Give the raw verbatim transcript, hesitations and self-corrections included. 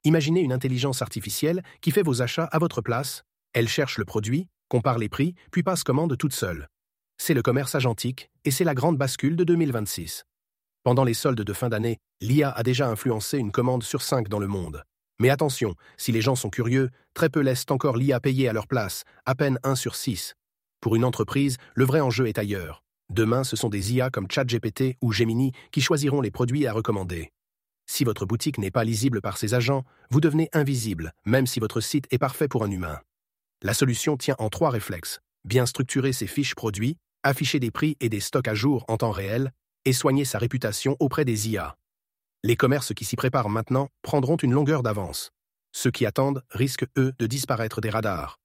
Imaginez une intelligence artificielle qui fait vos achats à votre place. Elle cherche le produit, compare les prix, puis passe commande toute seule. C'est le commerce agentique, et c'est la grande bascule de deux mille vingt-six. Pendant les soldes de fin d'année, l'I A a déjà influencé une commande sur cinq dans le monde. Mais attention, si les gens sont curieux, très peu laissent encore l'I A payer à leur place, à peine un sur six. Pour une entreprise, le vrai enjeu est ailleurs. Demain, ce sont des I A comme ChatGPT ou Gemini qui choisiront les produits à recommander. Si votre boutique n'est pas lisible par ses agents, vous devenez invisible, même si votre site est parfait pour un humain. La solution tient en trois réflexes. Bien structurer ses fiches produits, afficher des prix et des stocks à jour en temps réel, et soigner sa réputation auprès des I A. Les commerces qui s'y préparent maintenant prendront une longueur d'avance. Ceux qui attendent risquent, eux, de disparaître des radars.